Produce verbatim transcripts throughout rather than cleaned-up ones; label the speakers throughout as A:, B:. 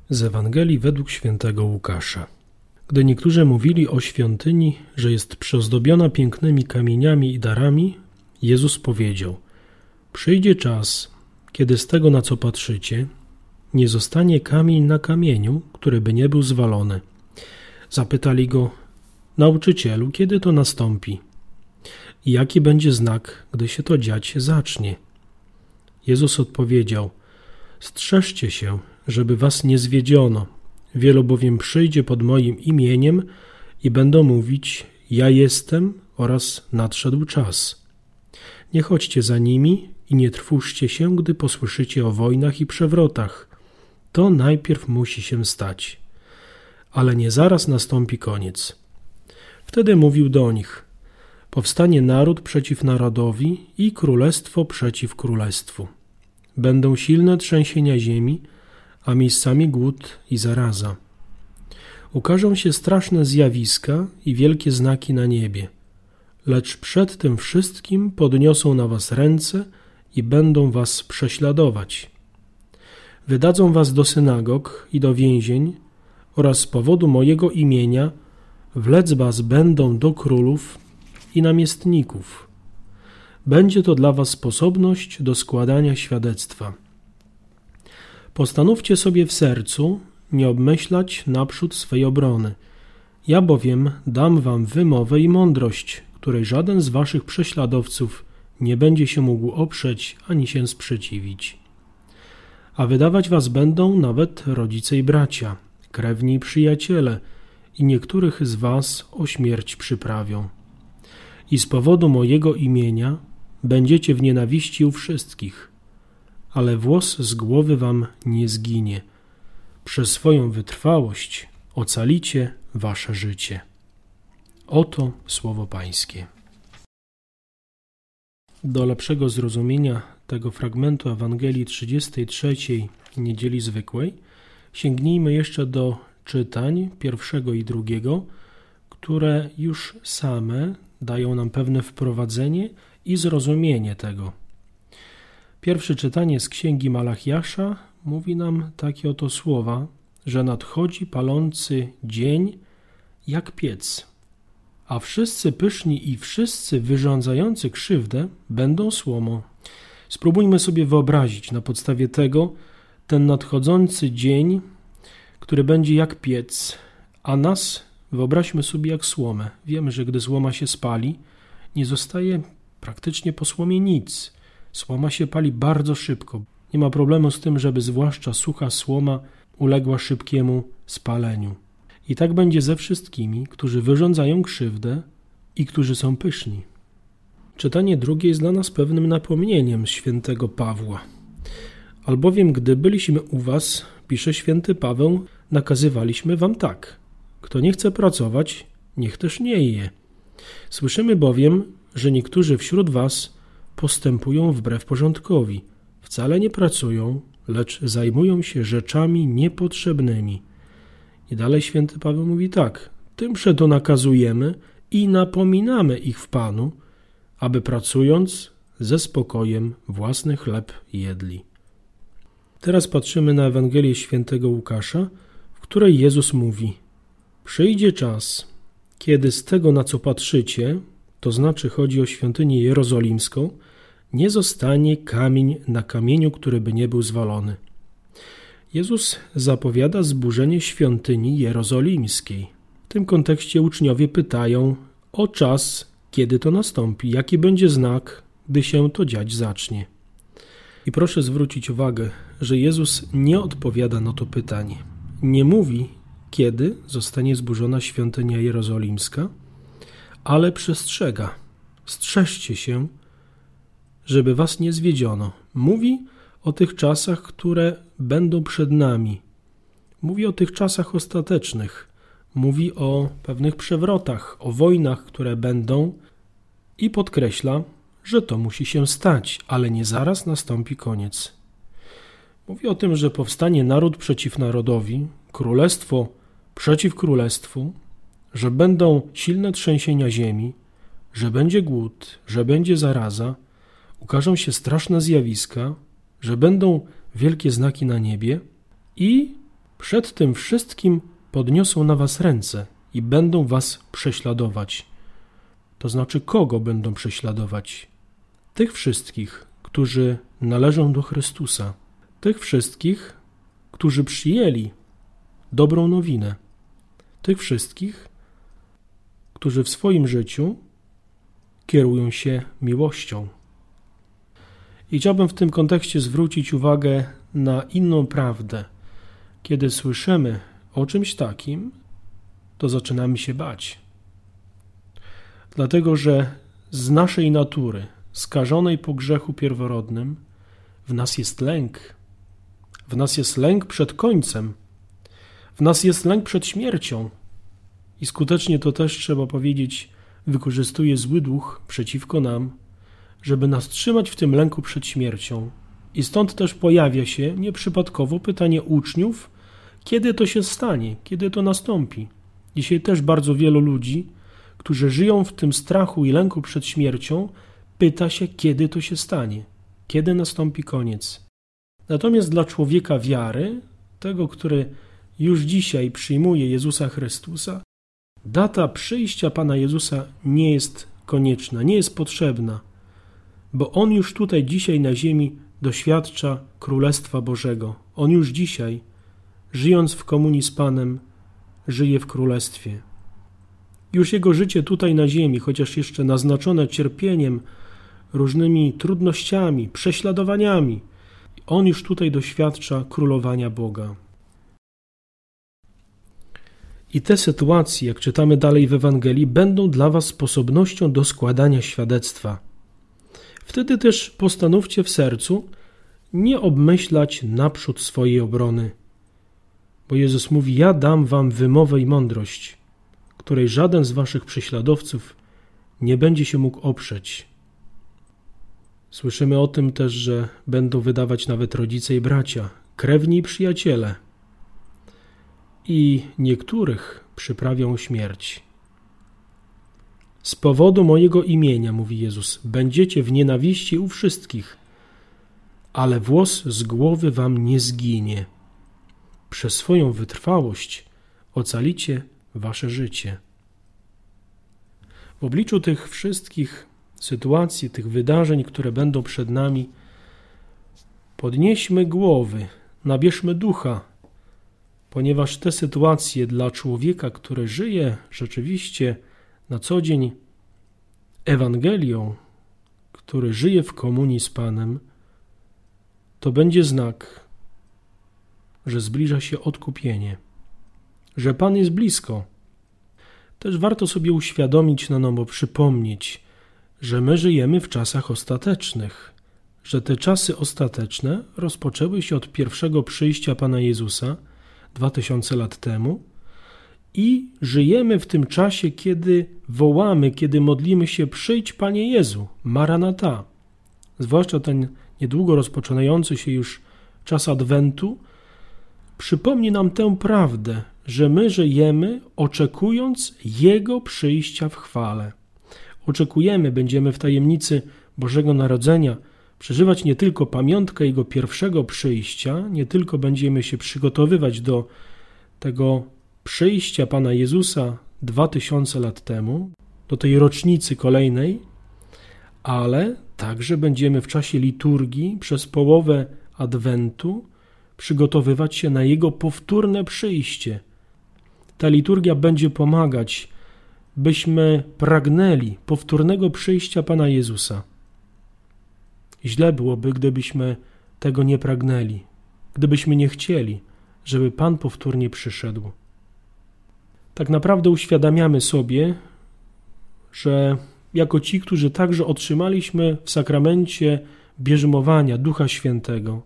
A: Z Ewangelii według świętego Łukasza. Gdy niektórzy mówili o świątyni, że jest przyozdobiona pięknymi kamieniami i darami, Jezus powiedział: przyjdzie czas, kiedy z tego, na co patrzycie, nie zostanie kamień na kamieniu, który by nie był zwalony. Zapytali go: nauczycielu, kiedy to nastąpi? I jaki będzie znak, gdy się to dziać zacznie? Jezus odpowiedział: strzeżcie się, żeby was nie zwiedziono. Wielu bowiem przyjdzie pod moim imieniem i będą mówić: ja jestem oraz nadszedł czas. Nie chodźcie za nimi i nie trwóżcie się, gdy posłyszycie o wojnach i przewrotach. To najpierw musi się stać, ale nie zaraz nastąpi koniec. Wtedy mówił do nich: powstanie naród przeciw narodowi i królestwo przeciw królestwu. Będą silne trzęsienia ziemi, a miejscami głód i zaraza. Ukażą się straszne zjawiska i wielkie znaki na niebie, lecz przed tym wszystkim podniosą na was ręce i będą was prześladować. Wydadzą was do synagog i do więzień oraz z powodu mojego imienia wlec was będą do królów i namiestników. Będzie to dla was sposobność do składania świadectwa. Postanówcie sobie w sercu nie obmyślać naprzód swej obrony. Ja bowiem dam wam wymowę i mądrość, której żaden z waszych prześladowców nie będzie się mógł oprzeć ani się sprzeciwić. A wydawać was będą nawet rodzice i bracia, krewni i przyjaciele, i niektórych z was o śmierć przyprawią. I z powodu mojego imienia będziecie w nienawiści u wszystkich, ale włos z głowy wam nie zginie. Przez swoją wytrwałość ocalicie wasze życie. Oto słowo Pańskie. Do lepszego zrozumienia tego fragmentu Ewangelii trzydziestej trzeciej Niedzieli Zwykłej sięgnijmy jeszcze do czytań pierwszego i drugiego, które już same dają nam pewne wprowadzenie i zrozumienie tego. Pierwsze czytanie z Księgi Malachiasza mówi nam takie oto słowa, że nadchodzi palący dzień jak piec, a wszyscy pyszni i wszyscy wyrządzający krzywdę będą słomą. Spróbujmy sobie wyobrazić na podstawie tego ten nadchodzący dzień, który będzie jak piec, a nas wyobraźmy sobie jak słomę. Wiemy, że gdy słoma się spali, nie zostaje praktycznie po słomie nic. Słoma się pali bardzo szybko. Nie ma problemu z tym, żeby zwłaszcza sucha słoma uległa szybkiemu spaleniu. I tak będzie ze wszystkimi, którzy wyrządzają krzywdę i którzy są pyszni. Czytanie drugie jest dla nas pewnym napomnieniem świętego Pawła. Albowiem, gdy byliśmy u was, pisze święty Paweł, nakazywaliśmy wam tak: kto nie chce pracować, niech też nie je. Słyszymy bowiem, że niektórzy wśród was postępują wbrew porządkowi. Wcale nie pracują, lecz zajmują się rzeczami niepotrzebnymi. I dalej święty Paweł mówi tak: tym przeto nakazujemy i napominamy ich w Panu, aby pracując ze spokojem własny chleb jedli. Teraz patrzymy na Ewangelię świętego Łukasza, w której Jezus mówi: przyjdzie czas, kiedy z tego, na co patrzycie, to znaczy chodzi o świątynię jerozolimską, nie zostanie kamień na kamieniu, który by nie był zwalony. Jezus zapowiada zburzenie świątyni jerozolimskiej. W tym kontekście uczniowie pytają o czas, kiedy to nastąpi, jaki będzie znak, gdy się to dziać zacznie. I proszę zwrócić uwagę, że Jezus nie odpowiada na to pytanie. Nie mówi, kiedy zostanie zburzona świątynia jerozolimska, ale przestrzega: strzeżcie się, żeby was nie zwiedziono. Mówi o tych czasach, które będą przed nami. Mówi o tych czasach ostatecznych. Mówi o pewnych przewrotach, o wojnach, które będą, i podkreśla, że to musi się stać, ale nie zaraz nastąpi koniec. Mówi o tym, że powstanie naród przeciw narodowi, królestwo przeciw królestwu, że będą silne trzęsienia ziemi, że będzie głód, że będzie zaraza, ukażą się straszne zjawiska, że będą wielkie znaki na niebie i Przed tym wszystkim podniosą na was ręce i będą was prześladować. To znaczy, kogo będą prześladować? Tych wszystkich, którzy należą do Chrystusa. Tych wszystkich, którzy przyjęli dobrą nowinę. Tych wszystkich, którzy w swoim życiu kierują się miłością. I chciałbym w tym kontekście zwrócić uwagę na inną prawdę. Kiedy słyszymy o czymś takim, to zaczynamy się bać. Dlatego, że z naszej natury, skażonej po grzechu pierworodnym, w nas jest lęk. W nas jest lęk przed końcem. W nas jest lęk przed śmiercią. I skutecznie to też, trzeba powiedzieć, wykorzystuje zły duch przeciwko nam, żeby nas trzymać w tym lęku przed śmiercią. I stąd też pojawia się nieprzypadkowo pytanie uczniów, kiedy to się stanie, kiedy to nastąpi. Dzisiaj też bardzo wielu ludzi, którzy żyją w tym strachu i lęku przed śmiercią, pyta się, kiedy to się stanie, kiedy nastąpi koniec. Natomiast dla człowieka wiary, tego, który już dzisiaj przyjmuje Jezusa Chrystusa, data przyjścia Pana Jezusa nie jest konieczna, nie jest potrzebna, bo On już tutaj dzisiaj na ziemi doświadcza Królestwa Bożego. On już dzisiaj, żyjąc w komunii z Panem, żyje w Królestwie. Już Jego życie tutaj na ziemi, chociaż jeszcze naznaczone cierpieniem, różnymi trudnościami, prześladowaniami, On już tutaj doświadcza królowania Boga. I te sytuacje, jak czytamy dalej w Ewangelii, będą dla was sposobnością do składania świadectwa. Wtedy też postanówcie w sercu nie obmyślać naprzód swojej obrony. Bo Jezus mówi, ja dam wam wymowę i mądrość, której żaden z waszych prześladowców nie będzie się mógł oprzeć. Słyszymy o tym też, że będą wydawać nawet rodzice i bracia, krewni i przyjaciele. I niektórych przyprawią o śmierć. Z powodu mojego imienia, mówi Jezus, będziecie w nienawiści u wszystkich, ale włos z głowy wam nie zginie. Przez swoją wytrwałość ocalicie wasze życie. W obliczu tych wszystkich sytuacji, tych wydarzeń, które będą przed nami, podnieśmy głowy, nabierzmy ducha, ponieważ te sytuacje dla człowieka, który żyje rzeczywiście na co dzień Ewangelią, który żyje w komunii z Panem, to będzie znak, że zbliża się odkupienie, że Pan jest blisko. Też warto sobie uświadomić na nowo, przypomnieć, że my żyjemy w czasach ostatecznych, że te czasy ostateczne rozpoczęły się od pierwszego przyjścia Pana Jezusa dwa tysiące lat temu i żyjemy w tym czasie, kiedy wołamy, kiedy modlimy się, przyjdź Panie Jezu, Maranata. Zwłaszcza ten niedługo rozpoczynający się już czas Adwentu przypomni nam tę prawdę, że my żyjemy oczekując Jego przyjścia w chwale. Oczekujemy, będziemy w tajemnicy Bożego Narodzenia przeżywać nie tylko pamiątkę Jego pierwszego przyjścia, nie tylko będziemy się przygotowywać do tego przyjścia Pana Jezusa dwa tysiące lat temu, do tej rocznicy kolejnej, ale także będziemy w czasie liturgii przez połowę Adwentu przygotowywać się na Jego powtórne przyjście. Ta liturgia będzie pomagać, byśmy pragnęli powtórnego przyjścia Pana Jezusa. Źle byłoby, gdybyśmy tego nie pragnęli, gdybyśmy nie chcieli, żeby Pan powtórnie przyszedł. Tak naprawdę uświadamiamy sobie, że jako ci, którzy także otrzymaliśmy w sakramencie bierzmowania Ducha Świętego,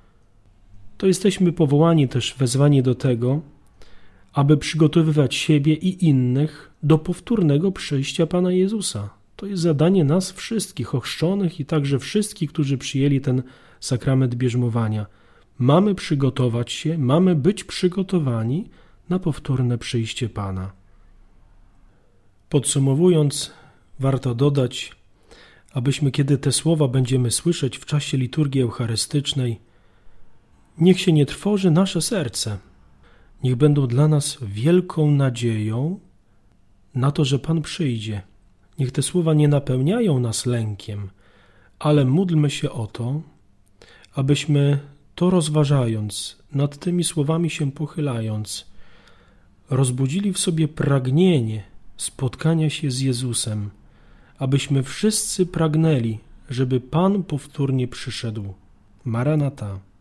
A: to jesteśmy powołani też, wezwani do tego, aby przygotowywać siebie i innych do powtórnego przyjścia Pana Jezusa. To jest zadanie nas wszystkich, ochrzczonych i także wszystkich, którzy przyjęli ten sakrament bierzmowania. Mamy przygotować się, mamy być przygotowani na powtórne przyjście Pana. Podsumowując, warto dodać, abyśmy, kiedy te słowa będziemy słyszeć w czasie liturgii eucharystycznej, niech się nie trwoży nasze serce, Niech będą dla nas wielką nadzieją na to, że Pan przyjdzie. Niech te słowa nie napełniają nas lękiem, ale módlmy się o to, abyśmy to rozważając, nad tymi słowami się pochylając, rozbudzili w sobie pragnienie spotkania się z Jezusem, abyśmy wszyscy pragnęli, żeby Pan powtórnie przyszedł. Maranata.